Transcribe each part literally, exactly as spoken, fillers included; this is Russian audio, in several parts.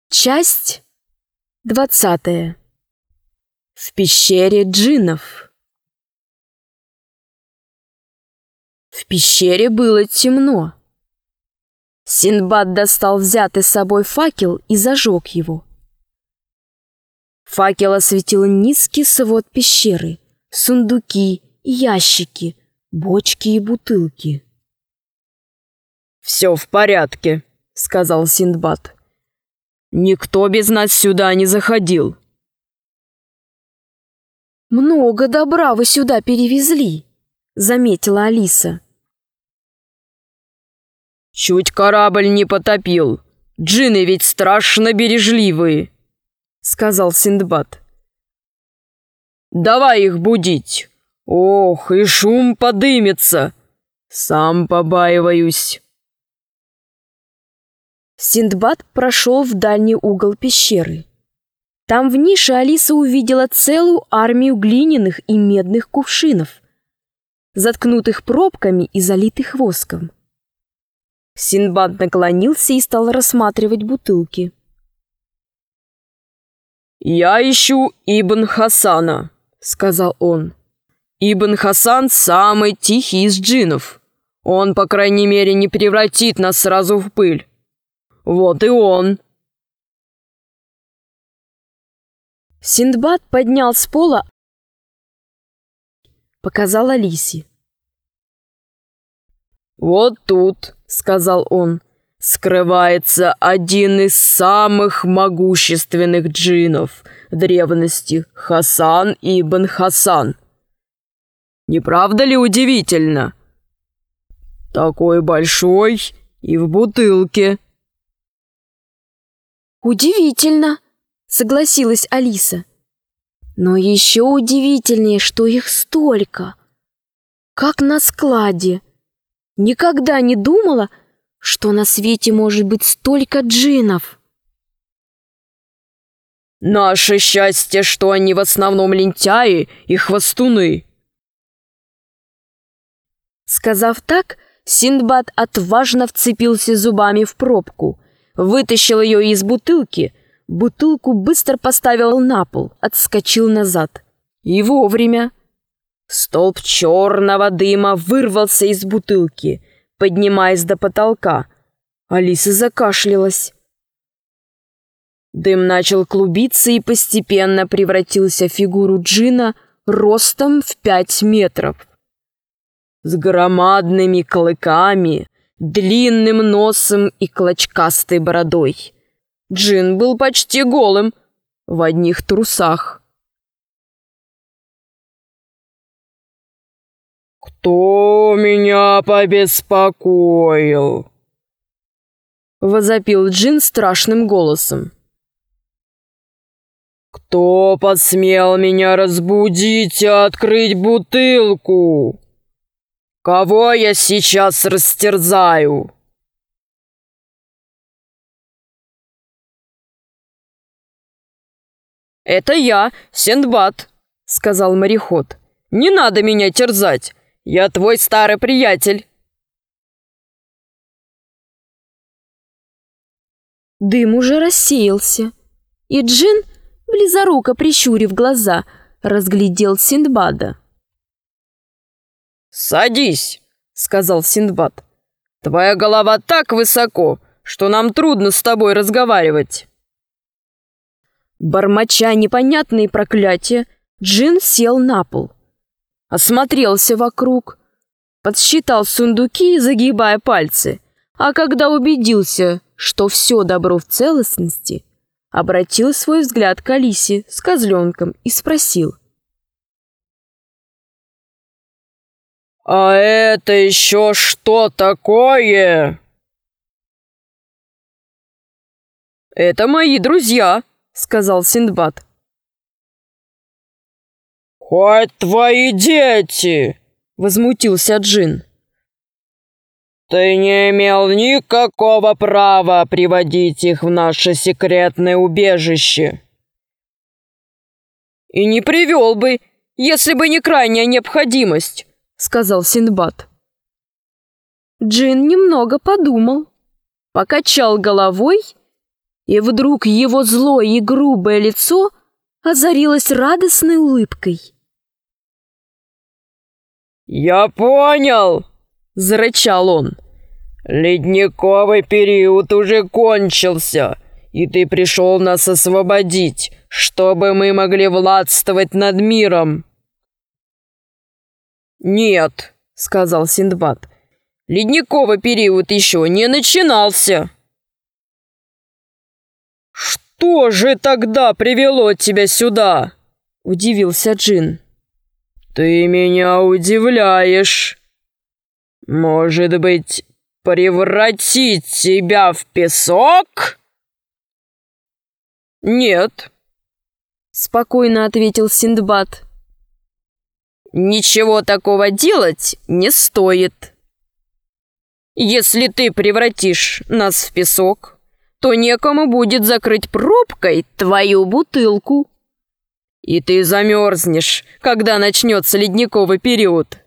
Часть двадцатая. В пещере джиннов. В пещере было темно. Синдбад достал взятый с собой факел и зажег его. Факел осветил низкий свод пещеры, сундуки, ящики, бочки и бутылки. «Все в порядке», — сказал Синдбад. «Никто без нас сюда не заходил». «Много добра вы сюда перевезли», — заметила Алиса. «Чуть корабль не потопил. Джинны ведь страшно бережливые», — сказал Синдбад. «Давай их будить. Ох, и шум подымется. Сам побаиваюсь». Синдбад прошел в дальний угол пещеры. Там в нише Алиса увидела целую армию глиняных и медных кувшинов, заткнутых пробками и залитых воском. Синдбад наклонился и стал рассматривать бутылки. «Я ищу Ибн Хасана», — сказал он. «Ибн Хасан самый тихий из джиннов. Он, по крайней мере, не превратит нас сразу в пыль. Вот и он». Синдбад поднял с пола, показал Алисе. «Вот тут», — сказал он, — «скрывается один из самых могущественных джиннов древности, Хасан ибн Хасан. Не правда ли удивительно? Такой большой и в бутылке». «Удивительно», — согласилась Алиса. «Но еще удивительнее, что их столько. Как на складе. Никогда не думала, что на свете может быть столько джиннов». «Наше счастье, что они в основном лентяи и хвостуны». Сказав так, Синдбад отважно вцепился зубами в пробку, вытащил ее из бутылки, бутылку быстро поставил на пол, отскочил назад. И вовремя. Столб черного дыма вырвался из бутылки, поднимаясь до потолка. Алиса закашлялась. Дым начал клубиться и постепенно превратился в фигуру джинна ростом в пять метров. С громадными клыками, длинным носом и клочкастой бородой. Джин был почти голым, в одних трусах. «Кто меня побеспокоил?» — возопил Джин страшным голосом. «Кто посмел меня разбудить и открыть бутылку? Кого я сейчас растерзаю?» «Это я, Синдбад», — сказал мореход. «Не надо меня терзать, я твой старый приятель». Дым уже рассеялся, и Джин, близоруко прищурив глаза, разглядел Синдбада. «Садись», — сказал Синдбад. «Твоя голова так высоко, что нам трудно с тобой разговаривать». Бормоча непонятные проклятия, Джин сел на пол. Осмотрелся вокруг, подсчитал сундуки, загибая пальцы, а когда убедился, что все добро в целостности, обратил свой взгляд к Алисе с козленком и спросил. «А это еще что такое?» «Это мои друзья», — сказал Синдбад. «Хоть твои дети!» — возмутился Джин. «Ты не имел никакого права приводить их в наше секретное убежище». «И не привел бы, если бы не крайняя необходимость», — сказал Синдбад. Джин немного подумал, покачал головой И вдруг его злое и грубое лицо озарилось радостной улыбкой. «Я понял!» — зарычал он. «Ледниковый период уже кончился, и ты пришел нас освободить, чтобы мы могли властвовать над миром». «Нет», — сказал Синдбад, — «ледниковый период еще не начинался». «Что же тогда привело тебя сюда?» — удивился Джин. «Ты меня удивляешь. Может быть, превратить тебя в песок?» «Нет», — спокойно ответил Синдбад. «Ничего такого делать не стоит. Если ты превратишь нас в песок, то некому будет закрыть пробкой твою бутылку. И ты замерзнешь, когда начнется ледниковый период».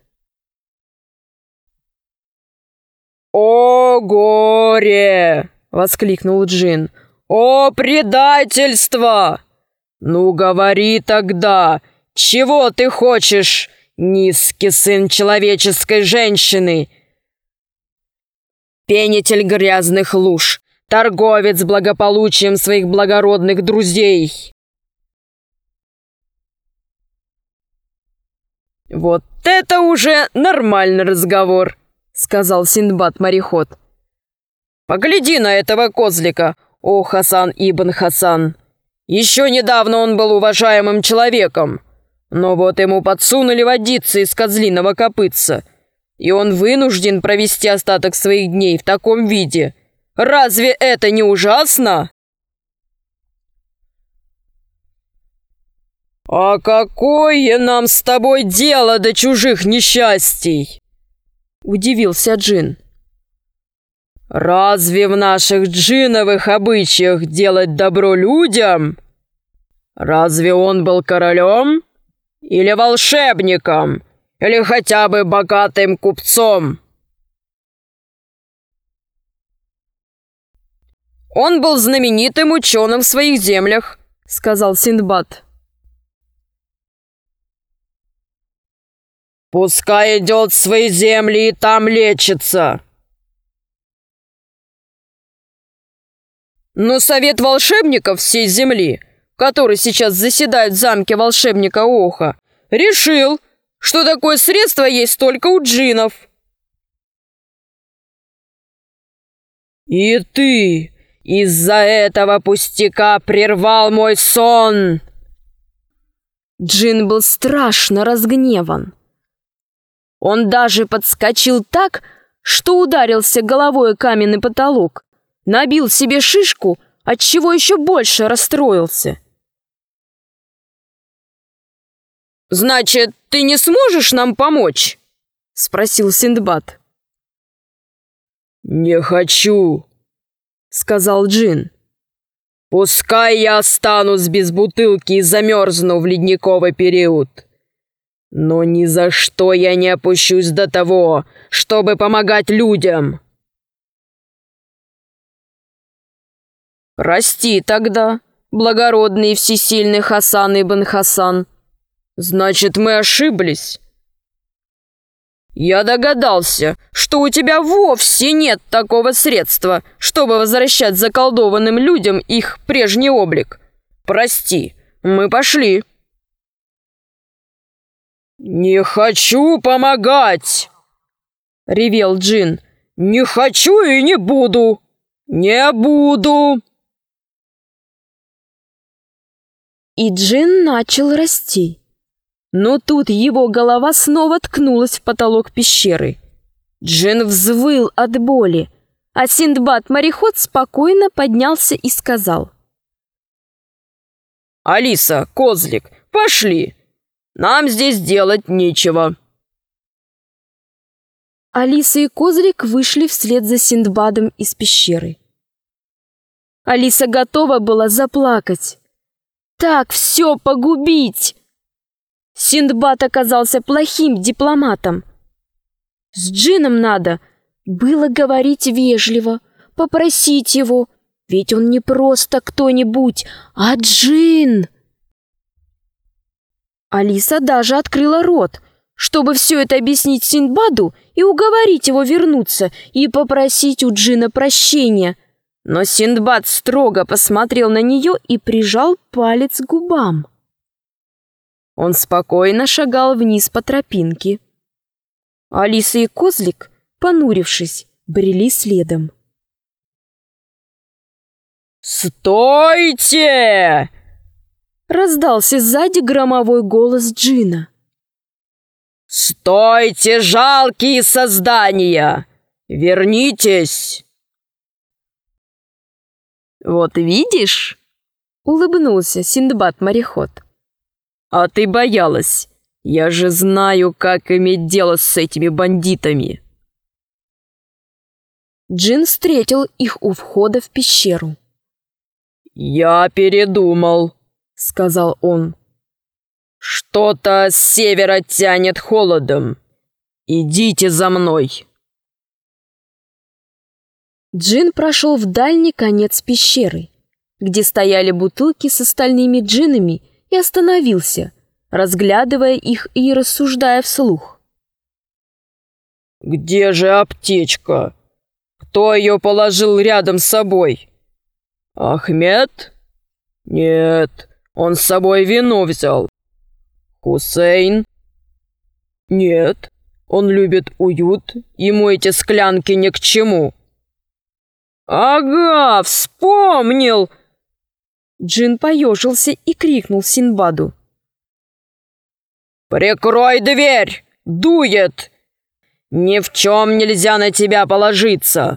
«О горе!» — воскликнул Джин. «О предательство! Ну говори тогда, чего ты хочешь, низкий сын человеческой женщины? Пенитель грязных луж, торговец благополучием своих благородных друзей». «Вот это уже нормальный разговор», — сказал Синдбад-мореход. «Погляди на этого козлика, о Хасан ибн Хасан. Еще недавно он был уважаемым человеком, но вот ему подсунули водицы из козлиного копытца, и он вынужден провести остаток своих дней в таком виде. Разве это не ужасно?» «А какое нам с тобой дело до чужих несчастий?» — удивился Джин. «Разве в наших джиновых обычаях делать добро людям? Разве он был королем? Или волшебником? Или хотя бы богатым купцом?» «Он был знаменитым ученым в своих землях», — сказал Синдбад. «Пускай идет в свои земли и там лечится». Но совет волшебников всей земли, который сейчас заседает в замке волшебника Оха, решил, что такое средство есть только у джинов. «И ты из-за этого пустяка прервал мой сон!» Джин был страшно разгневан. Он даже подскочил так, что ударился головой о каменный потолок, набил себе шишку, отчего еще больше расстроился. «Значит, ты не сможешь нам помочь?» — спросил Синдбад. «Не хочу», — сказал Джин. «Пускай я останусь без бутылки и замерзну в ледниковый период. Но ни за что я не опущусь до того, чтобы помогать людям». «Прости тогда, благородный и всесильный Хасан ибн Хасан. Значит, мы ошиблись. Я догадался, что у тебя вовсе нет такого средства, чтобы возвращать заколдованным людям их прежний облик. Прости, мы пошли». «Не хочу помогать!» — ревел Джин. «Не хочу и не буду! Не буду!» И Джин начал расти. Но тут его голова снова ткнулась в потолок пещеры. Джин взвыл от боли, а Синдбад-мореход спокойно поднялся и сказал: «Алиса, козлик, пошли! Нам здесь делать нечего». Алиса и козлик вышли вслед за Синдбадом из пещеры. Алиса готова была заплакать. Так все погубить! Синдбад оказался плохим дипломатом. С Джином надо было говорить вежливо, попросить его, Ведь он не просто кто-нибудь, а джин. Алиса даже открыла рот, чтобы все это объяснить Синдбаду и уговорить его вернуться и попросить у джина прощения. Но Синдбад строго посмотрел на нее и прижал палец к губам. Он спокойно шагал вниз по тропинке. Алиса и Козлик, понурившись, брели следом. «Стойте!» — раздался сзади громовой голос джина. «Стойте, жалкие создания! Вернитесь!» «Вот видишь?» — улыбнулся Синдбад-мореход. «А ты боялась. Я же знаю, как иметь дело с этими бандитами». Джин встретил их у входа в пещеру. «Я передумал», — сказал он. «Что-то с севера тянет холодом. Идите за мной». Джин прошел в дальний конец пещеры, где стояли бутылки с остальными джинами, и остановился, разглядывая их и рассуждая вслух. «Где же аптечка? Кто ее положил рядом с собой? Ахмед? Нет, он с собой вино взял. Хусейн? Нет, он любит уют, ему эти склянки ни к чему». «Ага, вспомнил!» Джин поежился и крикнул Синдбаду. «Прикрой дверь! Дует! Ни в чем нельзя на тебя положиться!»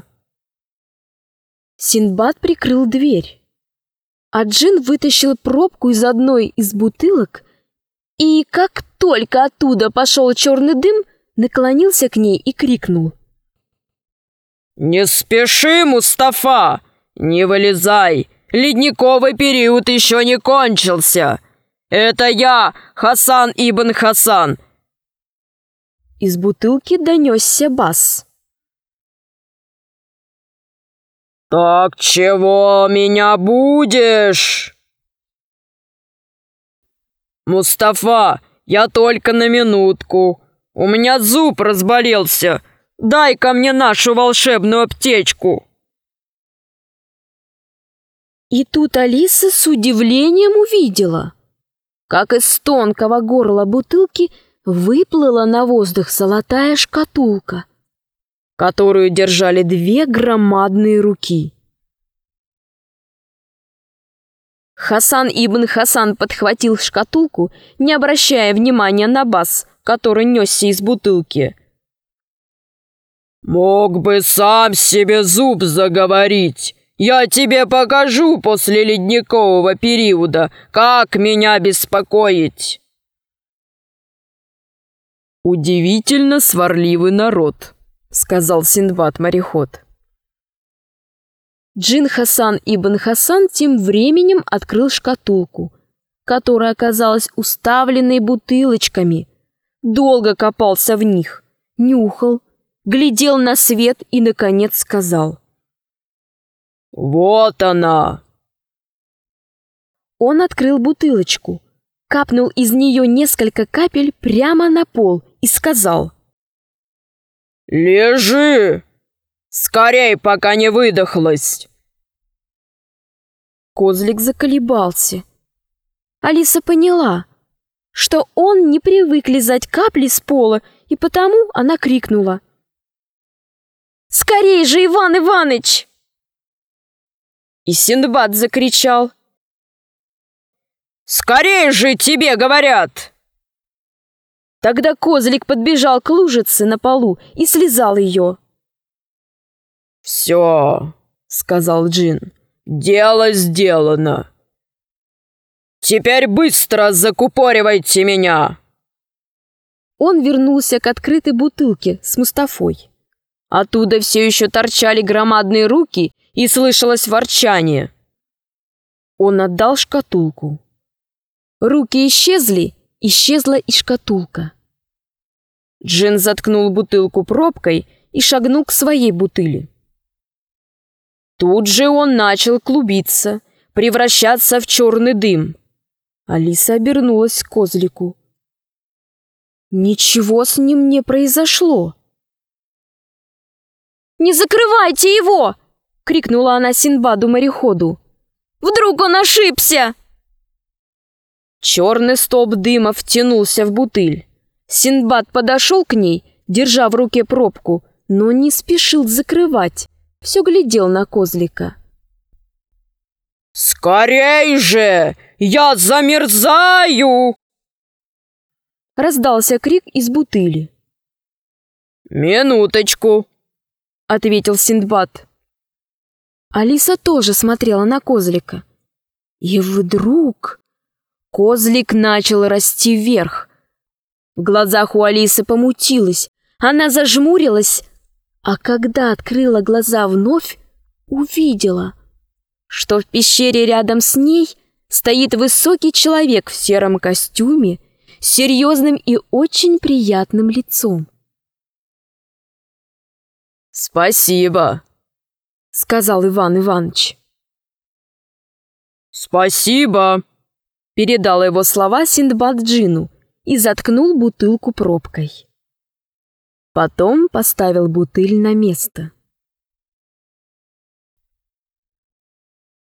Синдбад прикрыл дверь, а Джин вытащил пробку из одной из бутылок и, как только оттуда пошел черный дым, наклонился к ней и крикнул. «Не спеши, Мустафа! Не вылезай! Ледниковый период еще не кончился! Это я, Хасан ибн Хасан!» Из бутылки донесся бас. «Так чего меня будешь?» «Мустафа, я только на минутку. У меня зуб разболелся. Дай-ка мне нашу волшебную аптечку!» И тут Алиса с удивлением увидела, как из тонкого горла бутылки выплыла на воздух золотая шкатулка, которую держали две громадные руки. Хасан ибн Хасан подхватил шкатулку, не обращая внимания на бас, который несся из бутылки. «Мог бы сам себе зуб заговорить. Я тебе покажу после ледникового периода, как меня беспокоить». «Удивительно сварливый народ», — сказал Синдбад-мореход. Джин Хасан ибн Хасан тем временем открыл шкатулку, которая оказалась уставленной бутылочками, долго копался в них, нюхал, глядел на свет и, наконец, сказал: «Вот она!» Он открыл бутылочку, капнул из нее несколько капель прямо на пол и сказал: «Лежи! Скорей, пока не выдохлась!» Козлик заколебался. Алиса поняла, что он не привык лизать капли с пола, и потому она крикнула: «Скорей же, Иван Иваныч!» И Синдбад закричал: «Скорей же, тебе говорят!» Тогда Козлик подбежал к лужице на полу и слезал ее. «Все», — сказал Джин, — «дело сделано. Теперь быстро закупоривайте меня!» Он вернулся к открытой бутылке с Мустафой. Оттуда все еще торчали громадные руки и слышалось ворчание. Он отдал шкатулку. Руки исчезли, исчезла и шкатулка. Джин заткнул бутылку пробкой и шагнул к своей бутыли. Тут же он начал клубиться, превращаться в черный дым. Алиса обернулась к козлику. Ничего с ним не произошло. «Не закрывайте его!» — крикнула она Синдбаду-мореходу. «Вдруг он ошибся!» Черный столб дыма втянулся в бутыль. Синдбад подошел к ней, держа в руке пробку, но не спешил закрывать. Все глядел на козлика. «Скорей же! Я замерзаю!» Раздался крик из бутыли. «Минуточку!» — ответил Синдбад. Алиса тоже смотрела на козлика. И вдруг козлик начал расти вверх. В глазах у Алисы помутилось, она зажмурилась, а когда открыла глаза вновь, увидела, что в пещере рядом с ней стоит высокий человек в сером костюме с серьезным и очень приятным лицом. «Спасибо», — сказал Иван Иванович. «Спасибо», — передал его слова Синдбад Джину и заткнул бутылку пробкой. Потом поставил бутыль на место.